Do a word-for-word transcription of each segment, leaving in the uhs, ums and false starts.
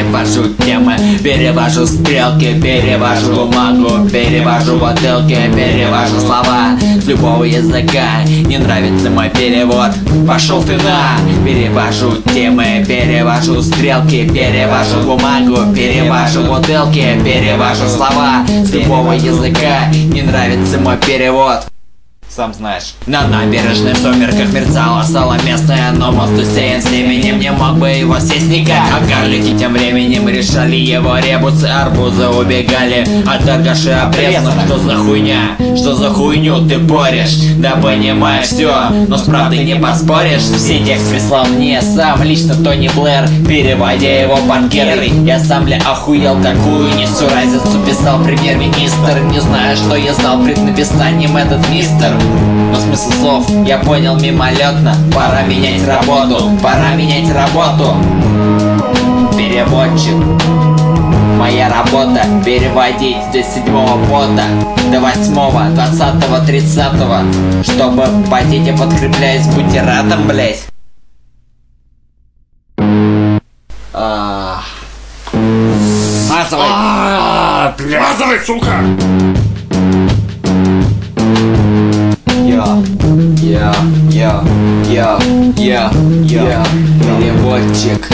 перевожу темы, перевожу стрелки, перевожу бумагу, перевожу бутылки, перевожу слова с любого языка. Не нравится мой перевод, пошел ты на. Перевожу темы, перевожу стрелки, перевожу бумагу, перевожу бутылки, перевожу слова с любого языка. Не нравится мой перевод, сам знаешь. На набережной в сумерках мерцало сало местное, но мост усеян семенем, не мог бы его съесть никак. А карлики тем временем решали его ребусы, арбузы убегали от торгаши обрезанных. Что за хуйня, что за хуйню ты порешь? Да понимаю все, но с правдой не поспоришь. Все текст прислал мне сам, лично Тони Блэр, переводя его банкиры. Я сам, бля, охуел, какую несу разницу писал премьер-министр. Не знаю, что я знал пред написанием этот мистер, но смысл слов я понял мимолетно. Пора менять работу, пора менять работу. Переводчик. Моя работа переводить до седьмого пота, до восьмого, двадцатого, тридцатого. Чтобы потеть, я подкрепляюсь бутератом, блять. Смазывай. Смазывай, сука! Я, я, я, я, я, переводчик.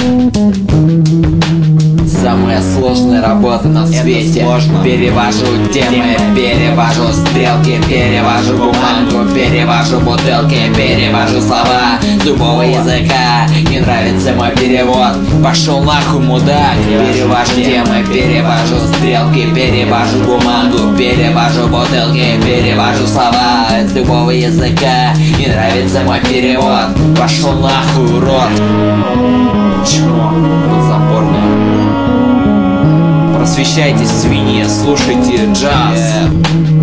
Самая сложная работа на свете. Перевожу темы, перевожу стрелки, перевожу бумагу, перевожу бутылки, перевожу слова с любого языка. Не нравится мой перевод, пошел нахуй, мудак. Перевожу темы, перевожу стрелки, перевожу бумагу, перевожу бутылки, перевожу слова с любого языка. Не нравится мой перевод, пошел нахуй, урод. Чмо, подзаборное. Просвещайтесь, свиньи, слушайте джаз. Yeah.